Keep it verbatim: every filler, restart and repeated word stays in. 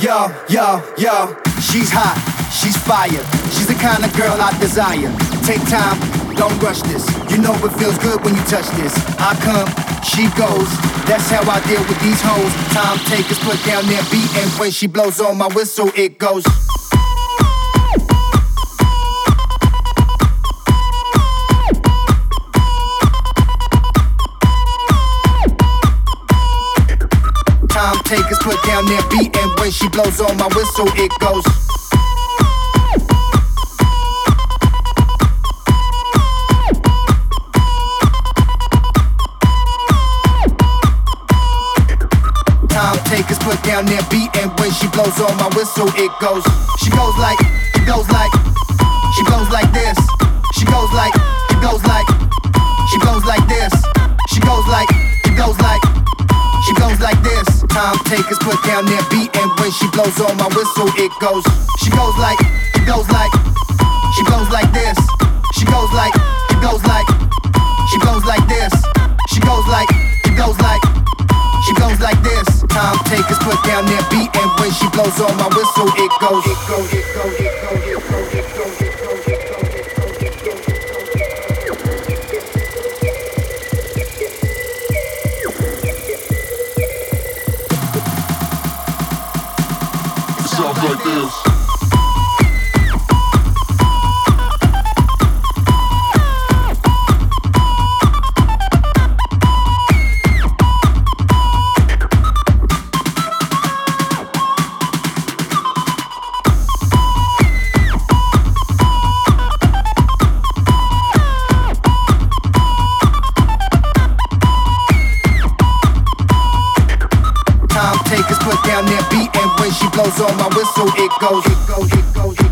Yo, yo, yo, she's hot, she's fire. She's the kind of girl I desire. Take time, don't rush this. You know it feels good when you touch this. I come, she goes. That's how I deal with these hoes. Time takers put down their beat, and when she blows on my whistle, it goes. Time takers put down their beat, and when she blows on my whistle, it goes. Time takers put down their beat, and when she blows on my whistle, it goes. She goes like, she goes like, she blows like this. She goes like, she goes like, she blows like this. She goes like, she goes like, she blows like this. Time takers put down their beat, and when she blows on my whistle, it goes. She goes like, she goes like, she blows like this. She goes like, she goes like, she blows like this. She goes like, she goes like, she blows like this. Time takers put down their beat, and when she blows on my whistle, it goes. It goes, it goes, it goes, it goes, it goes, it goes, it goes, it goes, it goes, it goes. Sounds like this. Time takers put down their beat, and when she blows on my whistle, it goes, it goes, it goes, it goes.